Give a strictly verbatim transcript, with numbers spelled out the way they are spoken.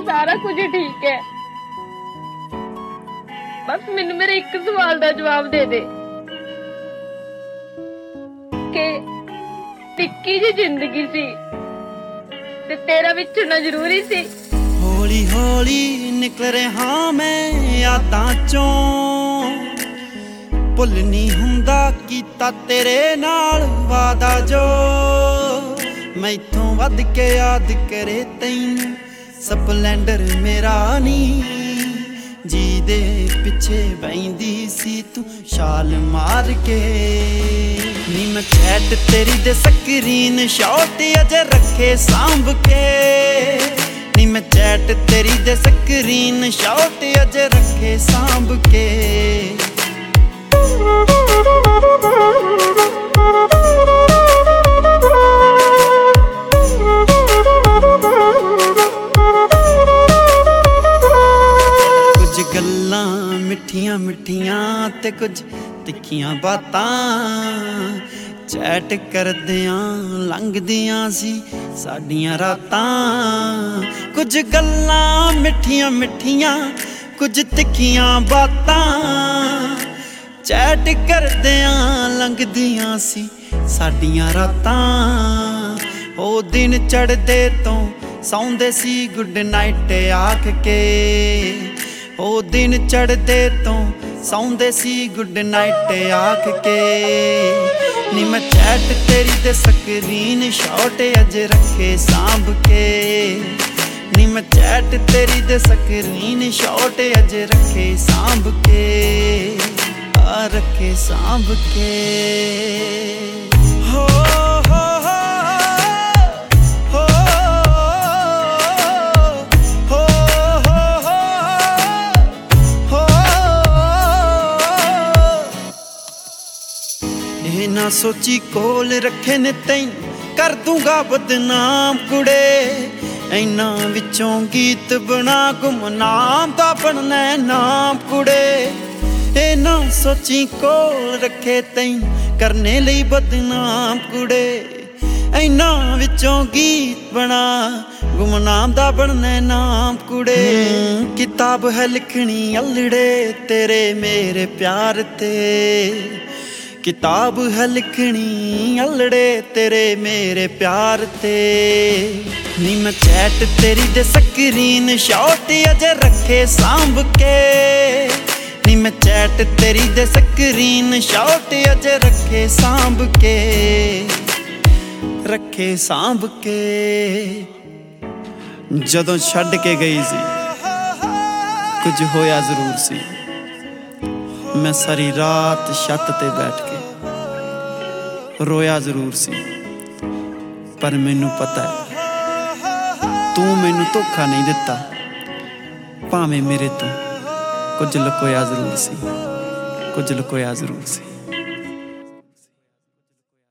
सारा कुछ ठीक है। बस मैनू मेरे एक सवाल का जवाब दे दे कि टिक्की जी जिंदगी सी ते तेरा विछड़ना जरूरी सी। हौली हौली निकल रहा मैं यादां चों, भुल नहीं हुंदा कीता तेरे नाल वादा जो, मैथों वध के याद करे तैनूं स्पलैंडर मेरा नी, जी दे पिछे बहिंदी सी तू छाल मार के नी। मैं चैट तेरी दे स्क्रीन शॉट अजे रखे सांभ के नी, मैं चैट तेरी दे स्क्रीन शॉट अजे रखे सांभ के। कुछ गल्लां मिठियां मिठियां ते कुछ तिखियां बातां, चैट करदियां लंघदियां सी साडियां रातां। कुछ गल्लां मिठियां मिठियां कुछ तिखियां बातां, चैट करदियां लंघदियां सी साडियां रातां। ओ दिन चढ़दे तो सौंदे सी गुड नाइट आख के, ओ दिन चढ़दे तो सौंदे सी गुड नाइट आख के नी। मैं चैट तेरी दे स्क्रीन शॉट अज रखे सांभ के नी, मैं चैट तेरी दे स्क्रीन शॉट अज रखे सांभ के, आ रखे सांभ के। हो ना सोची कोल रखे ने तैन कर दूंगा बदनाम कुड़े, इन्ना विचों गीत बना गुमनाम दा बनना नाम कुड़े। ए ना सोची कोल रखे तैन करने लई बदनाम कुड़े, इन्ना विचों गीत बना गुमनाम दा बनना नाम कुड़े। किताब है लिखनी अलड़े तेरे मेरे प्यार ते, किताब है लिखनी अलड़े तेरे मेरे प्यार ते नी। मैं चैट तेरी दे स्क्रीन शॉट अजे रखे सांभ के नी, मैं चैट तेरी दे स्क्रीन शॉट अजे रखे सांभ के, रखे सांभ के। जदों छड्ड के गई सी कुछ होया जरूर सी, मैं सारी रात छत ते बैठ के रोया जरूर सी, पर मैनू पता है तू मैनू धोखा नहीं दिता, भावें मेरे तो कुछ लुकोया जरूर सी, कुछ लुकोया जरूर सी।